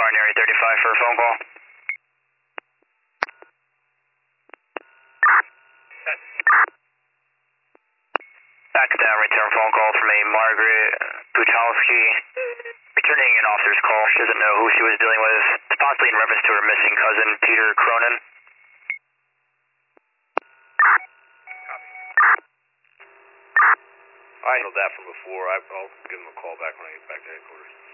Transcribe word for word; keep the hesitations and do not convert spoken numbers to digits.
Martin Area thirty-five for a phone call. Back down, return phone call from a Margaret Buchalski. Returning an officer's call. She doesn't know who she was dealing with. It's possibly in reference to her missing cousin, Peter Cronin. I handled that from before. I, I'll give him a call back when I get back to headquarters.